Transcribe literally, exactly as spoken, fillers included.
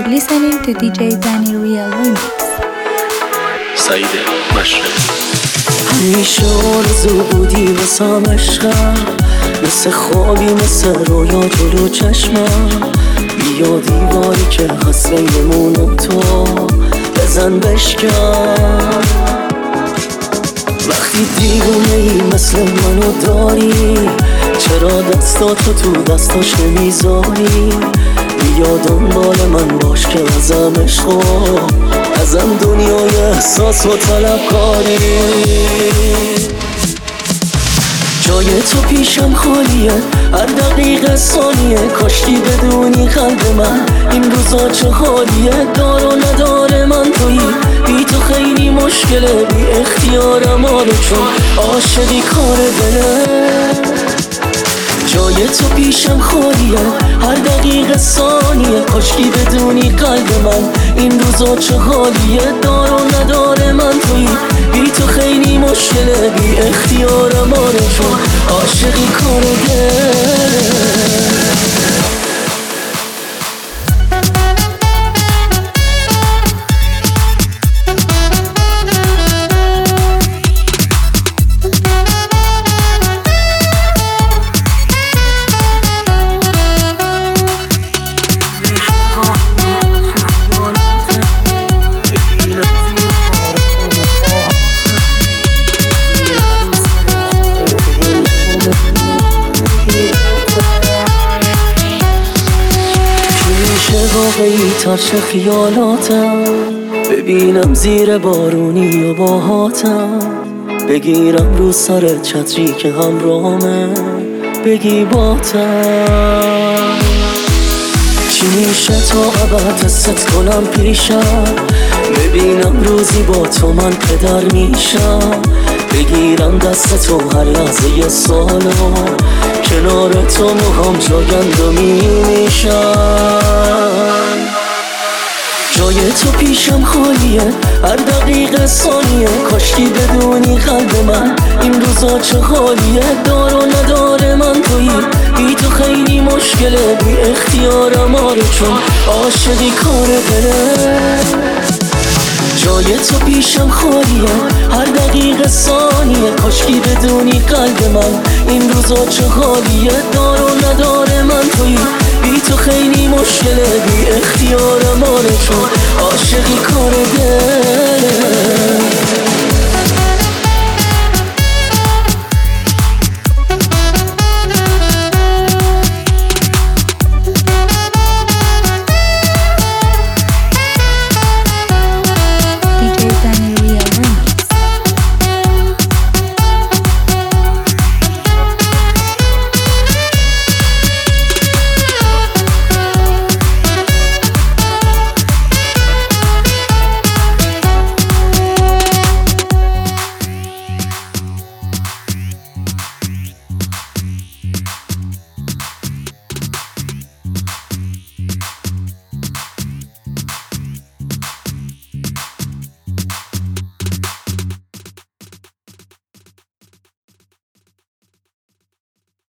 listening to دی جی Danny Real Remix. سعید مشرقی. همیشه آرزو بودی واسم عشقم، مثل خوابی مثل رویا جلو چشمم. بیا دیواری که هست بینمون و تو بزن بشکن. وقتی دیوونه ای مثل منو داری، چرا دستاتو تو دستاش نمیذاری؟ بیا دنبال من باش که ازم عشقو، ازم دنیای احساس و طلبکاری. جای تو پیشم خالیه، هر دقیقه ثانیه. کاشکی بدونی قلب من این روزا چه حالیه. دار و نداره من تویی، بی تو خیلی مشکله. بی اختیارم آره چون عاشقی کار دله. جای تو پیشم خالیه، هر دقیقه ثانیه. کاشکی بدونی قلب من این روزا چه حالیه. دار و نداره من تویی، بی تو خیلی مشکله. بی اختیارم آره چون عاشقی کار دله. واقعی ترش خیالاتم، ببینم زیر بارونی و باهاتم. بگیرم رو سر چتری که همراهمه، بگی باتم. چی میشه تا ابد حست کنم پیشم، ببینم روزی با تو من پدر میشم. بگیرم دست تو هر لحظه سالو، کنار تو موهام جاگند و میشم. جای تو پیشم خالیه، هر دقیقه ثانیه. کاشکی بدونی قلب من این روزا چه حالیه. دار و نداره من تویی، بی تو خیلی مشکله. بی اختیارم آره چون عاشقی کار دله. جای تو پیشم خالیه، هر دقیقه ثانیه. کاشکی بدونی قلب من این روزا چه حالیه. دار و نداره من تویی، بی تو خیلی مشکله. بی اختیارم آره چون عاشقی کار دله.